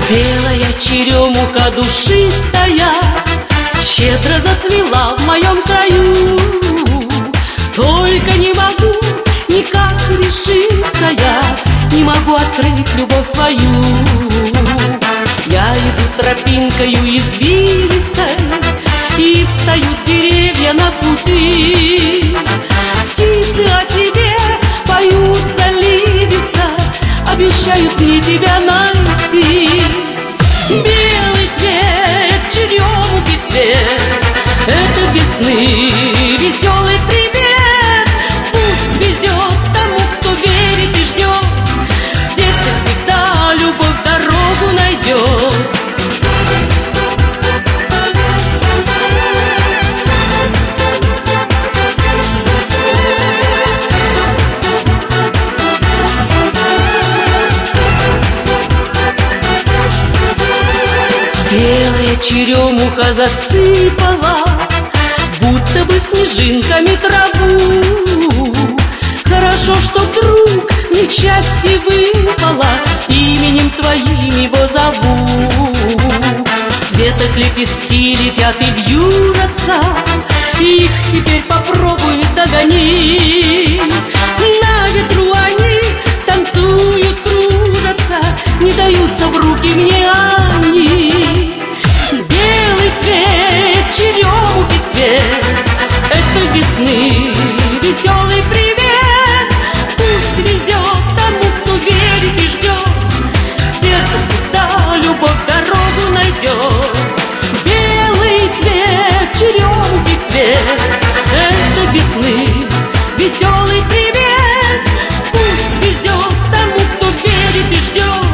Белая черемуха душистая щедро зацвела в моем краю. Только не могу никак решиться я, не могу открыть любовь свою. Я иду тропинкою извилистой, и встают деревья на пути. Птицы о тебе поют заливисто, обещают мне тебя найти. Белый цвет, черемухи цвет, это весны веселый привет. Пусть везет тому, кто верит и ждет, в сердце всегда любовь дорогу найдет. Белая черемуха засыпала будто бы снежинками траву. Хорошо, что вдруг мне счастье выпало, именем твоим его зову. В светах лепестки летят и вьюжатся, их теперь попробуй догони. На ветру они танцуют, кружатся, не даются в руки мне они. Белый цвет, черемухи цвет, это весны веселый привет. Пусть везет тому, кто верит и ждет, в сердце всегда любовь дорогу найдет. Белый цвет, черемухи цвет, это весны веселый привет. Пусть везет тому, кто верит и ждет,